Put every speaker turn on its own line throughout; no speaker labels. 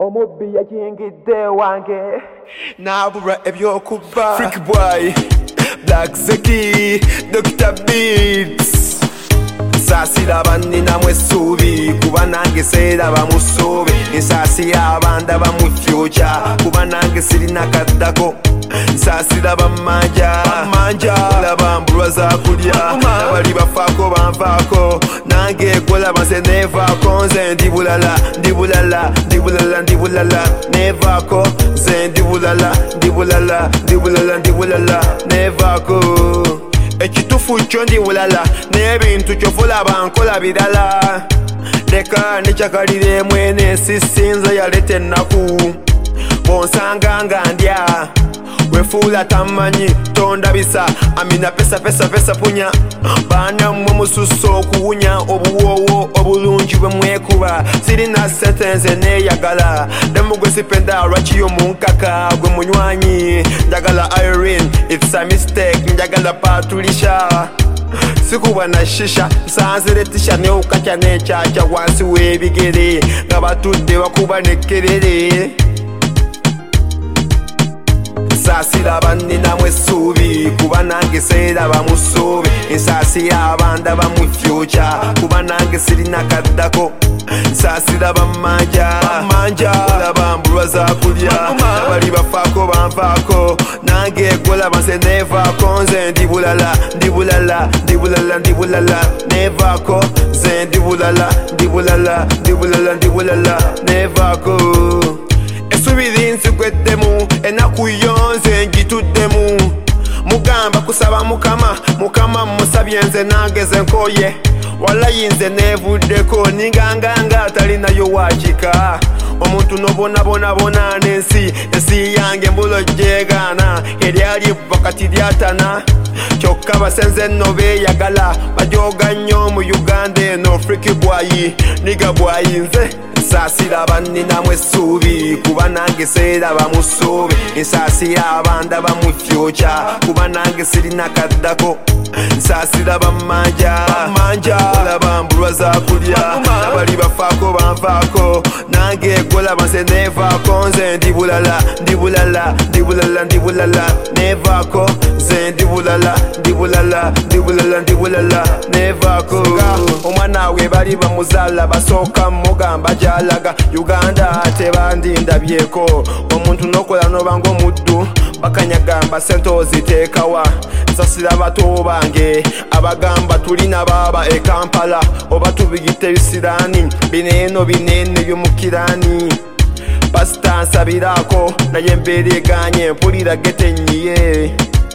Omobi yakingidde wange nabura ebyokuba
Freaky Boy, Black Zeki, Dr. Beats. Nsasira bannina mwesuubi kuba nange seeraba mu ssuubi. Nsasira abanda bamu future kuba nange sirina kaddako. Nsasira bamanja olaba mbulwa za kulya nabali bafaako banvaako nange golaba nze nevaako nze ndi bulala nevaako nze ndi bulala nevaako ekitufu kyo ndi bulala n'ebintu kyofulaba nkola birala leka nekyakalire mwene sisinza yaleta ennaku bonsanga nga ndya wefuula tamanyi tondabisa amina pesa punya baana mmwe musussa okuwunya obuwoowo obulungi bwe mwekuba sirina sente nze neeyagala demugwe sipenda lwakiyo munkaka gwe munywanyi njagala Irene it's a mistake njagala Patricia sikuba na shisha nsanzire tisha neukatya nekyakya wansi w'ebigere nga batudde bakuba nekerere. Nsasira bannina mwesuubi kuba nange seeraba mu ssuubi. Nsasira abanda bamu future kuba nange sirina kaddako. Nsasira bamanja olaba mbulwa za kulya nabali bafaako banvaako nange golaba nze nevaako nze ndi bulala nevaako nze ndi bulala nevaako. Esubiri nzigweddemu ennaku yonze ngituddemu mugamba kusaba mukama musabye nze nangeze nkoye walayi nze nevuddeko ninganganga talinayo wakika omuntu nobonabona n'ensi yange mbulo gyegaana eryali vakati lyatana kyokka basenze nno beeyagala bajoga nnyo mu Uganda eno Freaky Boy niga bwayi nze. Nsasira bannina mwesuubi kuba nange seeraba mu ssuubi. Nsasira abanda bamu future kuba nange sirina kaddako. Nsasira bamanja olaba mbulwa za kulya nabali bafaako banvaako nange golaba nze nevaako nze ndi bulala nevaako nze ndi bulala nevaako. Omwana we bali bamuzaala basooka mugamba gyalaga Uganda tebandindabyeko omuntu nokola nobanga omuddu bakanyagamba sente oziteekawa. Nsasira bato bange abagamba tulina baba e Kampala oba tubiyita ebisiraani bineeno binene byomukiraani pasita nsabiraako naye embeera eganye mpulira getenyiye.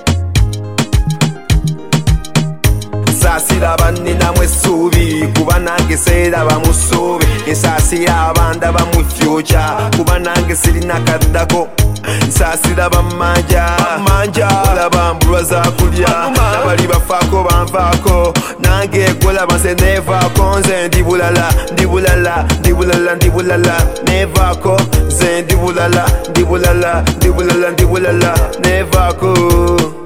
Nsasira bannina mwesuubi kuba nange seeraba mu ssuubi. Nsasira abanda bamu future kuba nange sirina kaddako. Nsasira bamanja olaba mbulwa za kulya nabali bafaako banvaako nange golaba nze nevaako nze ndi bulala nevaako nze ndi bulala nevaako.